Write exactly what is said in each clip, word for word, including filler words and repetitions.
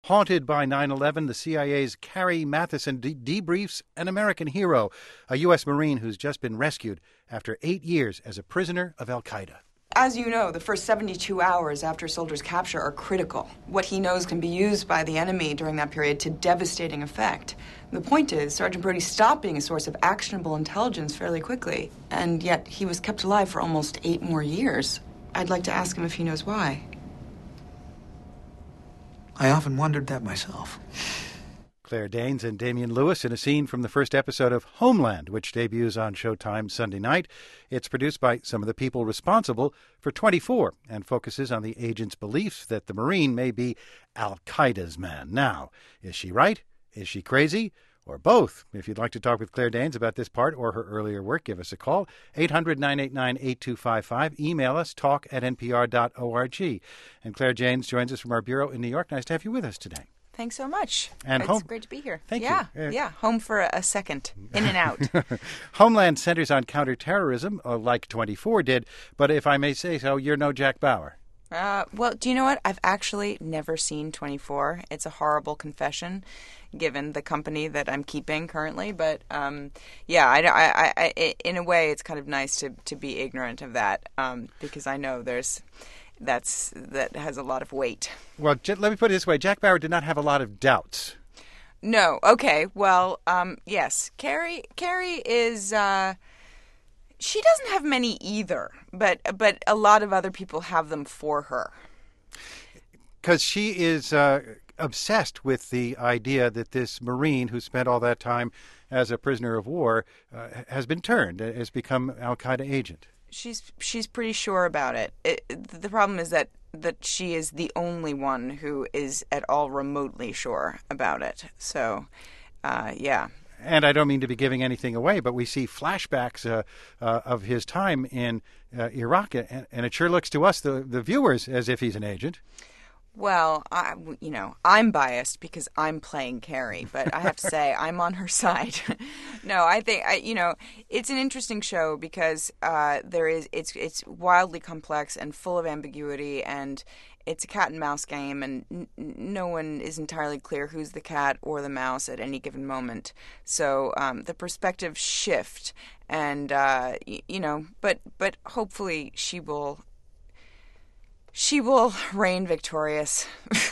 Haunted by nine eleven, the C I A's Carrie Mathison de- debriefs an American hero, a U S Marine who's just been rescued after eight years as a prisoner of al-Qaeda. As you know, the first seventy-two hours after a soldier's capture are critical. What he knows can be used by the enemy during that period to devastating effect. The point is, Sergeant Brody stopped being a source of actionable intelligence fairly quickly, and yet he was kept alive for almost eight more years. I'd like to ask him if he knows why. I often wondered that myself. Claire Danes and Damian Lewis in a scene from the first episode of Homeland, which debuts on Showtime Sunday night. It's produced by some of the people responsible for twenty-four and focuses on the agent's beliefs that the Marine may be al-Qaeda's man. Now, is she right? Is she crazy? Or both? If you'd like to talk with Claire Danes about this part or her earlier work, give us a call, eight hundred, nine eight nine, eight two five five. Email us, talk at n p r dot org. And Claire Danes joins us from our bureau in New York. Nice to have you with us today. Thanks so much. And it's home- great to be here. Thank yeah, you. Uh, yeah, home for a second, in and out. Homeland centers on counterterrorism, uh, like twenty-four did, but if I may say so, you're no Jack Bauer. Uh, well, do you know what? I've actually never seen twenty-four. It's a horrible confession, given the company that I'm keeping currently. But um, yeah, I, I, I, in a way, it's kind of nice to, to be ignorant of that um, because I know there's that's that has a lot of weight. Well, j- let me put it this way: Jack Bauer did not have a lot of doubts. No. Okay. Well, um, yes. Carrie. Carrie is. Uh, She doesn't have many either, but but a lot of other people have them for her. Because she is uh, obsessed with the idea that this Marine who spent all that time as a prisoner of war uh, has been turned, has become al-Qaeda agent. She's she's pretty sure about it. it. The problem is that, that she is the only one who is at all remotely sure about it. So, uh, yeah. And I don't mean to be giving anything away, but we see flashbacks uh, uh, of his time in uh, Iraq, and, and it sure looks to us, the, the viewers, as if he's an agent. Well, I, you know, I'm biased because I'm playing Carrie, but I have to say I'm on her side. No, I think I, you know, it's an interesting show because uh, there is it's it's wildly complex and full of ambiguity, and it's a cat and mouse game, and n- no one is entirely clear who's the cat or the mouse at any given moment. So um, the perspectives shift, and uh, y- you know, but but hopefully she will. She will reign victorious.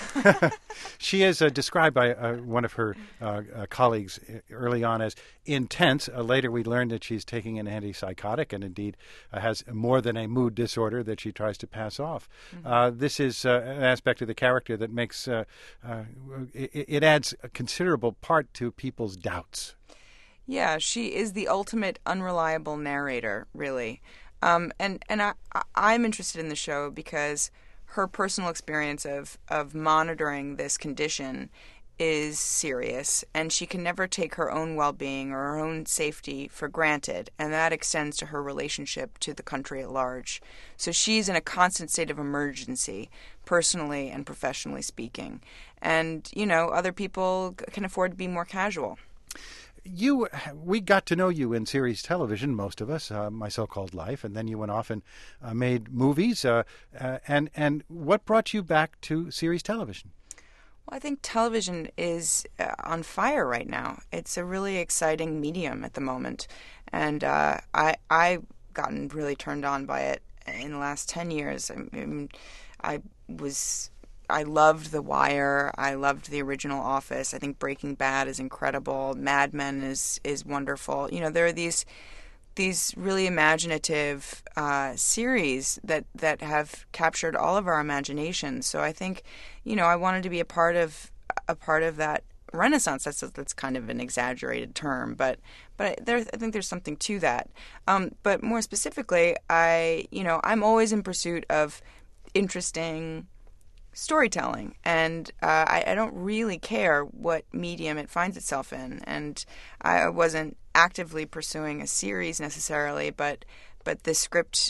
She is uh, described by uh, one of her uh, uh, colleagues early on as intense. Uh, later we learned that she's taking an antipsychotic and indeed uh, has more than a mood disorder that she tries to pass off. Mm-hmm. Uh, this is uh, an aspect of the character that makes, uh, uh, it, it adds a considerable part to people's doubts. Yeah, she is the ultimate unreliable narrator, really. Um, and and I, I'm interested in the show because her personal experience of, of monitoring this condition is serious, and she can never take her own well-being or her own safety for granted, and that extends to her relationship to the country at large. So she's in a constant state of emergency, personally and professionally speaking. And, you know, other people can afford to be more casual. You, we got to know you in series television, most of us, uh, My So-Called Life, and then you went off and uh, made movies. Uh, uh, and and what brought you back to series television? Well, I think television is uh, on fire right now. It's a really exciting medium at the moment, and uh, I I've gotten really turned on by it in the last ten years. I, mean, I was. I loved The Wire. I loved the original Office. I think Breaking Bad is incredible. Mad Men is is wonderful. You know, there are these these really imaginative uh, series that, that have captured all of our imaginations. So I think, you know, I wanted to be a part of a part of that renaissance. That's that's kind of an exaggerated term, but but I, there I think there's something to that. Um, but more specifically, I you know I'm always in pursuit of interesting storytelling, and uh, I, I don't really care what medium it finds itself in, and I wasn't actively pursuing a series necessarily, but but the script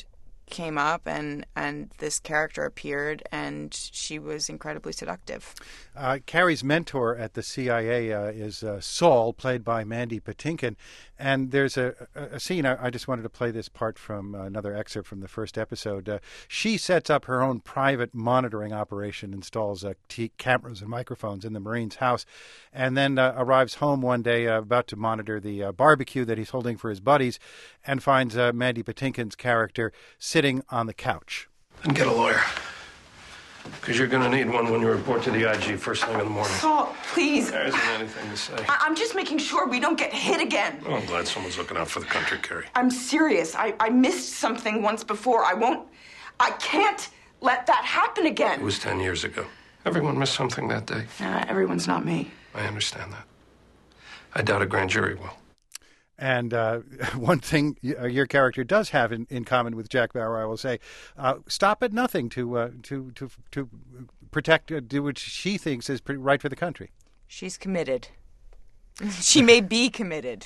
came up, and, and this character appeared, and she was incredibly seductive. Uh, Carrie's mentor at the C I A uh, is uh, Saul, played by Mandy Patinkin. And there's a, a, a scene, I, I just wanted to play this part from uh, another excerpt from the first episode. Uh, she sets up her own private monitoring operation, installs uh, t- cameras and microphones in the Marine's house, and then uh, arrives home one day uh, about to monitor the uh, barbecue that he's holding for his buddies, and finds uh, Mandy Patinkin's character sitting on the couch. And get a lawyer. Because you're going to need one when you report to the I G first thing in the morning. Saul, please. There isn't anything to say. I- I'm just making sure we don't get hit again. Oh, I'm glad someone's looking out for the country, Carrie. I'm serious. I, I missed something once before. I won't... I can't let that happen again. It was ten years ago. Everyone missed something that day. Uh, everyone's not me. I understand that. I doubt a grand jury will. And uh, one thing your character does have in, in common with Jack Bauer, I will say, uh, stop at nothing to uh, to to to protect, uh, do what she thinks is pretty right for the country. She's committed. She may be committed.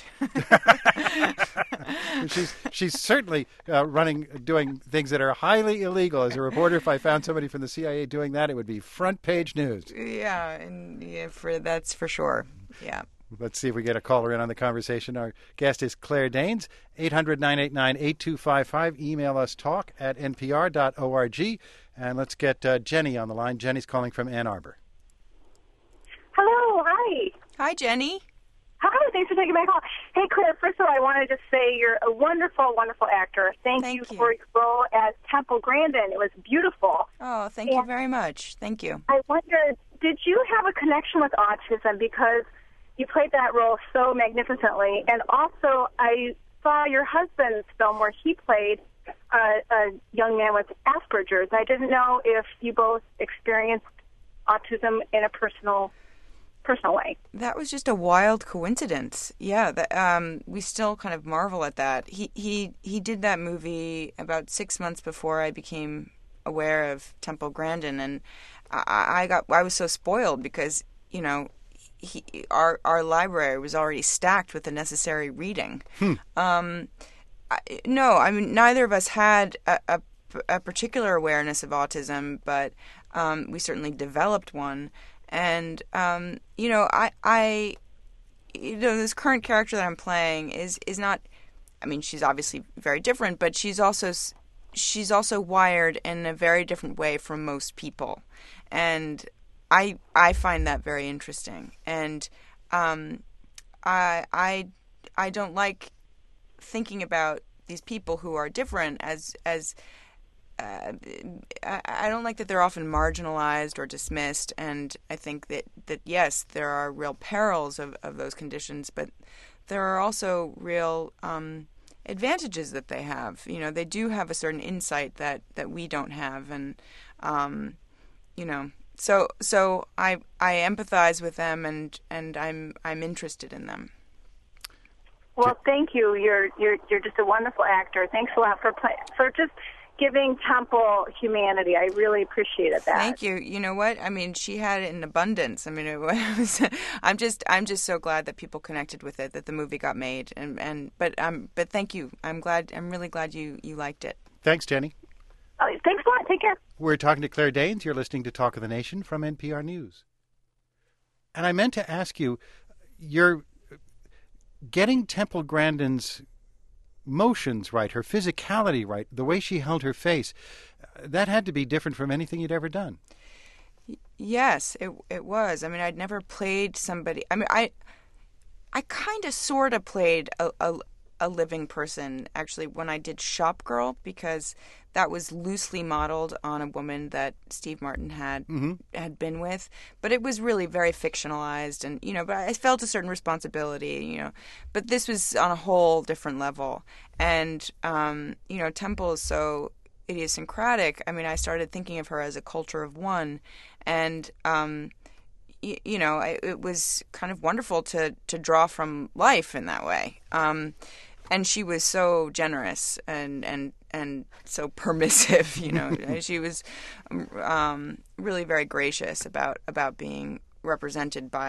she's she's certainly uh, running, doing things that are highly illegal. As a reporter, if I found somebody from the C I A doing that, it would be front page news. Yeah, and yeah, for that's for sure. Yeah. Let's see if we get a caller in on the conversation. Our guest is Claire Danes, eight hundred, nine eight nine, eight two five five. Email us talk at n p r dot org. And let's get uh, Jenny on the line. Jenny's calling from Ann Arbor. Hello, hi. Hi, Jenny. Hi, thanks for taking my call. Hey, Claire, first of all, I want to just say you're a wonderful, wonderful actor. Thank, Thank you, you for your role as Temple Grandin. It was beautiful. Oh, thank and you very much. Thank you. I wondered, did you have a connection with autism? Because you played that role so magnificently. And also, I saw your husband's film where he played uh, a young man with Asperger's. I didn't know if you both experienced autism in a personal personal way. That was just a wild coincidence. Yeah, that, um, we still kind of marvel at that. He, he, he did that movie about six months before I became aware of Temple Grandin. And I, I got I was so spoiled because, you know, He, our our library was already stacked with the necessary reading. Hmm. Um, I, no, I mean neither of us had a, a, a particular awareness of autism, but um, we certainly developed one. And um, you know, I, I, you know, this current character that I'm playing is is not. I mean, she's obviously very different, but she's also she's also wired in a very different way from most people, and I I find that very interesting, and um, I I I don't like thinking about these people who are different as as uh, I, I don't like that they're often marginalized or dismissed, and I think that, that yes, there are real perils of, of those conditions, but there are also real um, advantages that they have. You know, they do have a certain insight that, that we don't have, and um, you know. So, so I I empathize with them, and, and I'm I'm interested in them. Well, thank you. You're you're you're just a wonderful actor. Thanks a lot for play, for just giving Temple humanity. I really appreciated that. Thank you. You know what? I mean, she had it in abundance. I mean, it was. I'm just I'm just so glad that people connected with it, that the movie got made, and and but um but thank you. I'm glad. I'm really glad you you liked it. Thanks, Jenny. Uh, thanks a lot. Take care. We're talking to Claire Danes. You're listening to Talk of the Nation from N P R News. And I meant to ask you, you're getting Temple Grandin's motions right, her physicality right, the way she held her face, that had to be different from anything you'd ever done. Yes, it it was. I mean, I'd never played somebody. I mean, I I kind of sort of played a, a a living person, actually, when I did Shop Girl, because that was loosely modeled on a woman that Steve Martin had mm-hmm. had been with, but it was really very fictionalized, and you know, but I felt a certain responsibility, you know, but this was on a whole different level, and um, you know, Temple is so idiosyncratic. I mean, I started thinking of her as a culture of one, and um, y- you know, I, it was kind of wonderful to to draw from life in that way. Um, And she was so generous and, and, and so permissive, you know. She was um, really very gracious about, about being represented by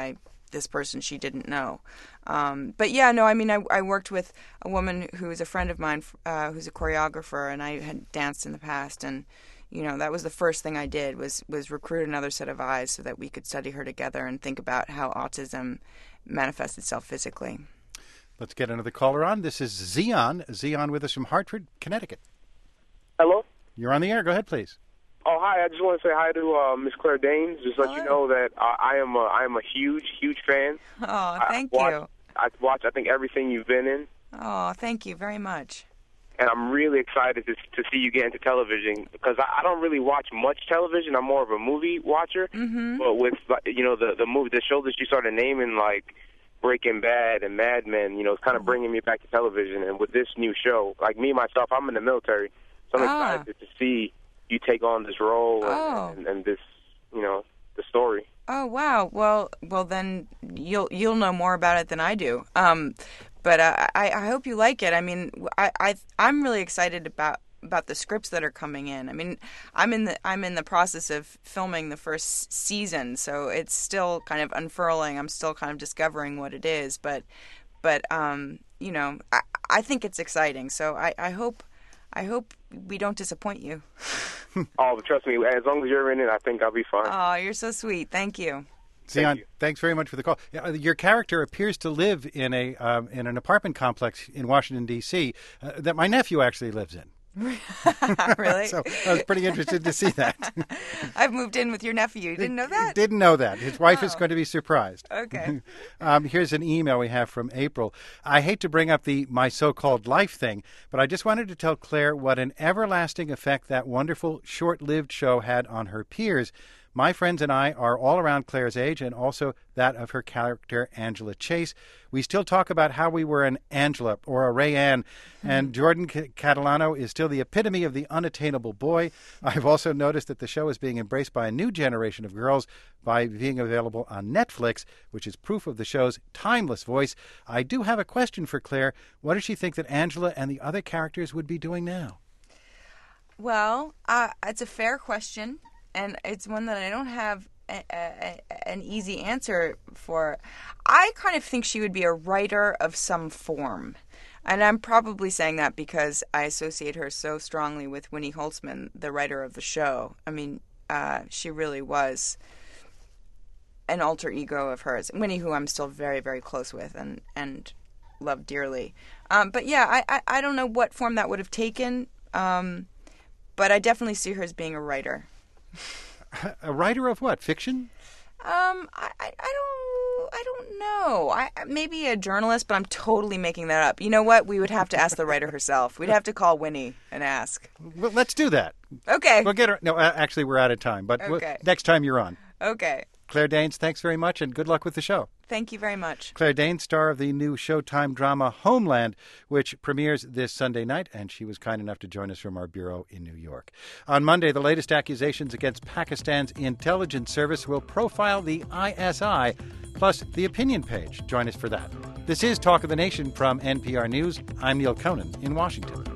this person she didn't know. Um, but yeah, no, I mean, I, I worked with a woman who is a friend of mine, uh, who's a choreographer, and I had danced in the past, and you know, that was the first thing I did was was recruit another set of eyes so that we could study her together and think about how autism manifests itself physically. Let's get another caller on. This is Zion. Zion with us from Hartford, Connecticut. Hello? You're on the air. Go ahead, please. Oh, hi. I just want to say hi to uh, Miss Claire Danes. Just let Hello. you know that uh, I am a, I am a huge, huge fan. Oh, thank I watch, you. I watch, I think, everything you've been in. Oh, thank you very much. And I'm really excited to to see you get into television because I, I don't really watch much television. I'm more of a movie watcher. Mm-hmm. But with, you know, the, the movie, the show that you started naming, like Breaking Bad and Mad Men, you know, it's kind of bringing me back to television. And with this new show, like me, myself, I'm in the military, so I'm Ah. excited to see you take on this role and, Oh. and, and this, you know, the story. Oh wow! Well, well then you'll you'll know more about it than I do. Um, but uh, I I hope you like it. I mean, I I I'm really excited about about the scripts that are coming in. I mean, I'm in the I'm in the process of filming the first season, so it's still kind of unfurling. I'm still kind of discovering what it is, but but um, you know, I I think it's exciting. So I I hope. I hope we don't disappoint you. Oh, but trust me, as long as you're in it, I think I'll be fine. Oh, you're so sweet. Thank you. Zion, you. thanks very much for the call. Yeah, your character appears to live in a um, in an apartment complex in Washington, D C uh, that my nephew actually lives in. Really? So I was pretty interested to see that. I've moved in with your nephew. You didn't know that? Didn't know that. His wife is Oh. going to be surprised. Okay. um, here's an email we have from April. I hate to bring up the my so-called life thing, but I just wanted to tell Claire what an everlasting effect that wonderful short-lived show had on her peers. My friends and I are all around Claire's age and also that of her character, Angela Chase. We still talk about how we were an Angela or a Ray Ann, and Jordan C- Catalano is still the epitome of the unattainable boy. I've also noticed that the show is being embraced by a new generation of girls by being available on Netflix, which is proof of the show's timeless voice. I do have a question for Claire. What does she think that Angela and the other characters would be doing now? Well, uh, it's a fair question, and it's one that I don't have a, a, a, an easy answer for. I kind of think she would be a writer of some form. And I'm probably saying that because I associate her so strongly with Winnie Holtzman, the writer of the show. I mean, uh, she really was an alter ego of hers. Winnie, who I'm still very, very close with and, and love dearly. Um, but yeah, I, I, I don't know what form that would have taken, um, but I definitely see her as being a writer. A writer of what? Fiction? Um, I, I, I don't, I don't know. I maybe a journalist, but I'm totally making that up. You know what? We would have to ask the writer herself. We'd have to call Winnie and ask. Well, let's do that. Okay. We'll get her. No, uh, actually, we're out of time. But we'll- Okay. next time you're on. Okay. Claire Danes, thanks very much, and good luck with the show. Thank you very much. Claire Danes, star of the new Showtime drama Homeland, which premieres this Sunday night, and she was kind enough to join us from our bureau in New York. On Monday, the latest accusations against Pakistan's intelligence service will profile the I S I, plus the opinion page. Join us for that. This is Talk of the Nation from N P R News. I'm Neil Conan in Washington.